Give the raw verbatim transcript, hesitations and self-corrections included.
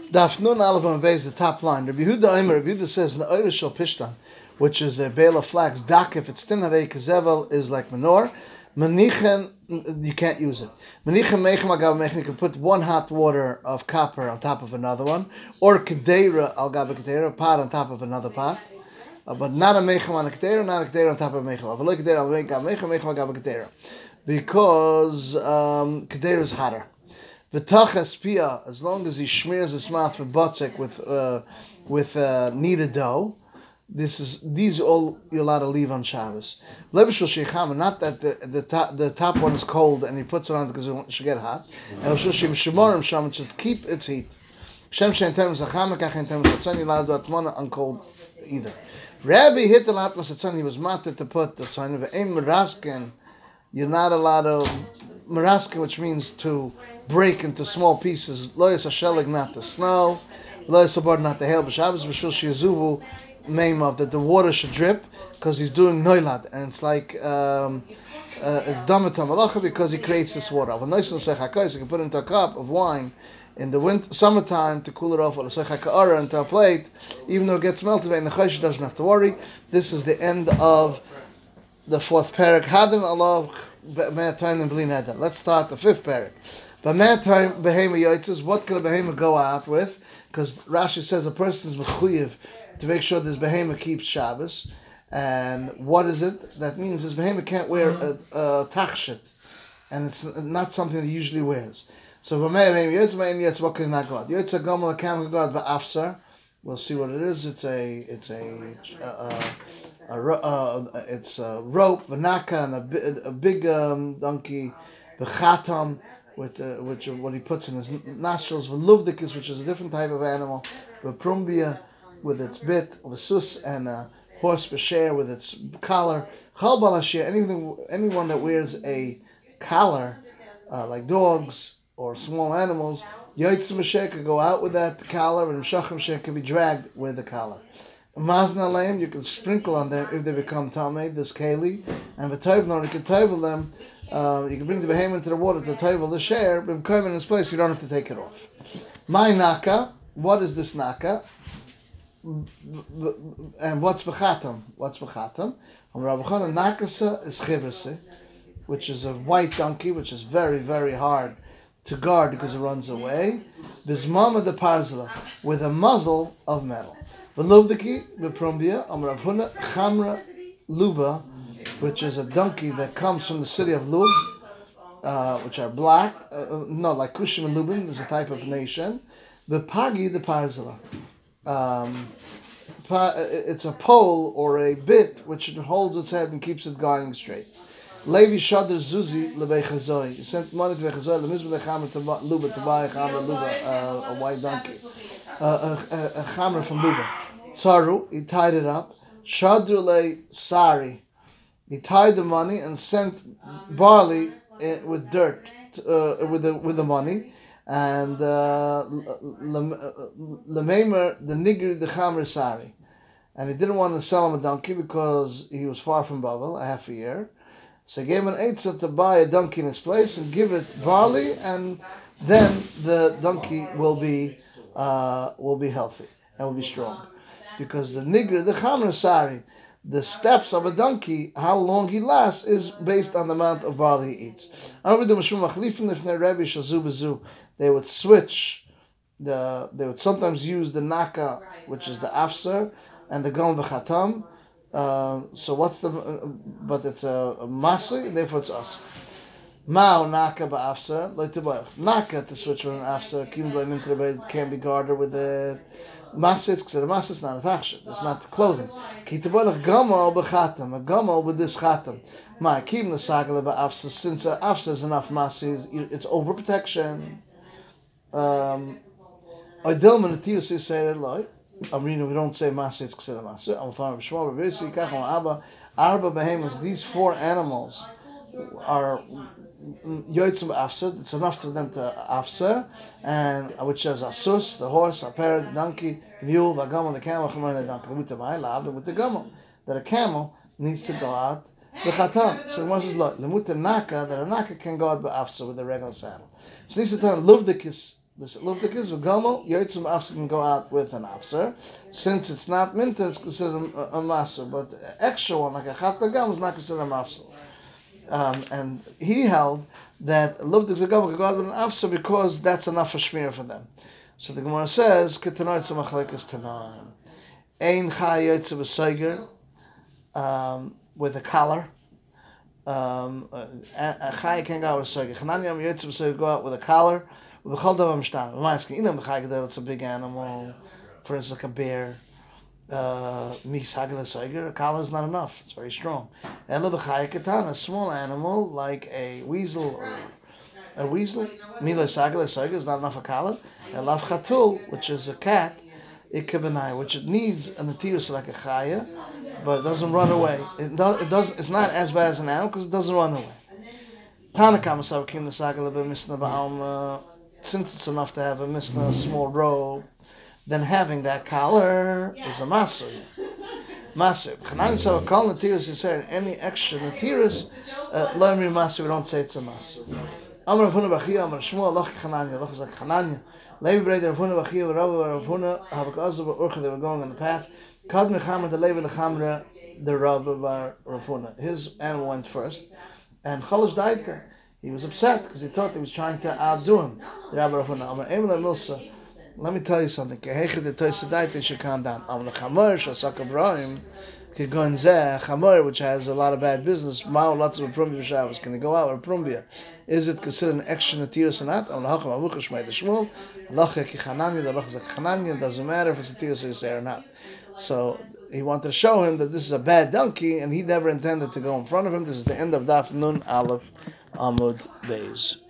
Daf Nun Aleph and Vez, the top line. Rabbi Yehuda Omer, Rabbi Yehuda says in the Eirish Shel Pishtan, which is a bale of flax, dak, if it's thin harei kezevel, is like manure. Manichen, you can't use it. Manichen meichem agav meichem, you can put one hot water of copper on top of another one, or kedera al gabe kedera, a pot on top of another pot. Uh, but not a meichem on a kedera, not a kedera on top of a meichem. Avaloy kedera al meichem, meichem meichem agav kedera. Because um, kedera is hotter. V'tachas pia, as long as he smears his mouth with butzik with uh, with uh, kneaded dough, this is these are all you're allowed to leave on Shabbos. Lebishul sheichama, not that the the top the top one is cold and he puts it on because it should get hot. And shim shemorim sham, just keep its heat. Shem shein terem zachama kach shein terem zatzon, you're allowed to do atmana on cold either. Rabbi hit the latmas zatzon, he was mated to put the tzon ve'em merasken. You're not allowed to merasken, which means to break into small pieces. Lo yisashelig, not the snow. Lo yisabar, not the hail. B'Shabbos b'shul shiyazuvu meimav, that the water should drip because he's doing noilad, and it's like um, uh, it's damatam malacha because he creates this water. When nois l'seichakos, you can put it into a cup of wine in the winter, summertime to cool it off, or l'seichakara into a plate, even though it gets melted. And the chaysh doesn't have to worry. This is the end of the fourth parak. Hadin alav me'atayim and blin hadin. Let's start the fifth parak. But me'atayim behema yotzes. What could a behema go out with? Because Rashi says a person is mechuyev to make sure this behema keeps Shabbos. And what is it? That means this behema can't wear a, a tachshit, and it's not something that he usually wears. So behema yotzes, behema yotzes, what can not go out? Yotzes gomel akam can go out ba'afsar. We'll see what it is. It's a it's a uh, a, a, uh, it's a rope, vanaka, and a, a big um, donkey, b'chatam, with uh, which what he puts in his nostrils, v'luvdikis, which is a different type of animal, v'prumbia, with its bit, v'sus, and a horse b'sher with its collar. Chal balashir, anything, anyone that wears a collar, uh, like dogs or small animals, Yotzim Mashiach could go out with that collar, and Mshachim Mashiach could be dragged with the collar. Mazna Leim, you can sprinkle on them if they become Tameh, this Keli, and the Tovnor, you can tovel them, uh, you can bring the behemoth into the water to tovel the share, but come in this place, you don't have to take it off. My Naka, what is this Naka? And what's Bechatam? What's Bechatam? On Rabbi Chana, Nakasa is Chivrse, which is a white donkey, which is very, very hard to guard because it runs away. Bismama de parzela, with a muzzle of metal. Velovdiki beprumbia amrav huna chamra luba, which is a donkey that comes from the city of Lub, uh, which are black. Uh, no, like Kushim and Lubim, there's a type of nation. Bepagi de parzela. Um, it's a pole or a bit which holds its head and keeps it going straight. Levi Shadr Zuzi lebechazoi. He sent money to Bechazoi. Lemizbeh lechamer to Luba to buy a chamer Luba, uh, a white donkey, uh, a, a, a chamer from Luba. Tzaru, he tied it up. Shadr le Sari, he tied the money and sent barley in, with dirt, uh, with the with the money, and lememer the nigri the chamer Sari, and he didn't want to sell him a donkey because he was far from Bavel, a half a year. So he gave him an eitzah to buy a donkey in his place and give it barley, and then the donkey will be uh, will be healthy and will be strong. Because the nigri, the chamer sari, the steps of a donkey, how long he lasts, is based on the amount of barley he eats. They would switch, the they would sometimes use the naka, which is the afsar, and the gom v'chatam. Uh, so what's the? Uh, but it's a, a masi, therefore it's us. Mao naka ba'afsar lo'tibayach. Naka to switch from an afsar. Kim b'layim to can be guarded with the masi. Because the masi is not a tachshit. It's not clothing. Ki tibayach gamal b'chatam. A gamal with this chatam. Ma kim the sagala ba'afsar. Since uh, afsar is enough masi, it's overprotection. Um, Oidilman atirus say loy. Amrina, we don't say Masa, it's Ksira Masa. I'm fine with Shmuel, but basically, Abba, Arba Behemoths, these four animals are Yotzim Afsar, it's enough for them to Afsar, and which is Asus, the horse, a parrot, the donkey, the mule, the camel, the camel, the donkey, with the Ma'ilab, and with the camel, that a camel needs to go out the Khatam. So the says, Lemut Naka, that a Naka can go out the Afsar with the regular saddle. So this is the Luvdikis This luftik is v'gomel. Yotzim afser can go out with an afser. Since it's not minta, it's considered a, a maser. But the extra one, like a chat legam, is not considered a maser. Um, and he held that luftik v'gomel can go out with an afser because that's enough for shmir for them. So the Gemara says, "Ketanor tzemachlekas tanan." Ein chay yotzim b'soiger um, with a collar. Um, a chay can go out with a soiger. Chananya yotzim b'soiger go out with a collar. With a davar mishtan. I'm asking, inam b'chay gedel, it's a big animal, for instance, like a bear. Mis hagel soiger, a collar is not enough. It's very strong. And lo b'chay ketan, a small animal like a weasel or a weasel. Mila sagel soiger is not enough a collar. A lav chatul, which is a cat, ikebenai, which it needs an atirus like a chaya, but it doesn't run away. It does. It does. It's not as bad as an animal because it doesn't run away. Tanakam savakim the sagel b'misna ba'alma. Since it's enough to have a misna, a small robe, then having that collar is a maser. Maser. Chanani saw call natiris. He said any extra natiris, learn me maser. We don't say it's a maser. Amar Ravuna Bachia, Amar Shmuel, Loch Chananya, Loch is like Chananya. Levi Breder Ravuna Bachia, Rabba Ravuna, Habakazu Urcha. They were going on the path. Kad Mechamra, the Levi Lechamra, the Rabba Bar Ravuna. His animal went first, and Chalosh died there. He was upset because he thought he was trying to outdo him. The Rabbi Ravuna, Amar Emel Milsa. Let me tell you something. Kehechid the Toysa died, they should calm down. Amar Chamor Shasak Abraham. Kigon Zeh Chamor, which has a lot of bad business. Mao lots of Prumbia Shabbos. Can they go out with a Prumbia? Is it considered an extra Natiras or not? Amar Hacham Avuchash Mei the Shmuel. Lacha Ki Chananya. The Lacha is like Chananya. It doesn't matter if it's a Tiras or not. So he wanted to show him that this is a bad donkey, and he never intended to go in front of him. This is the end of Daf Nun Aleph Amud Beis.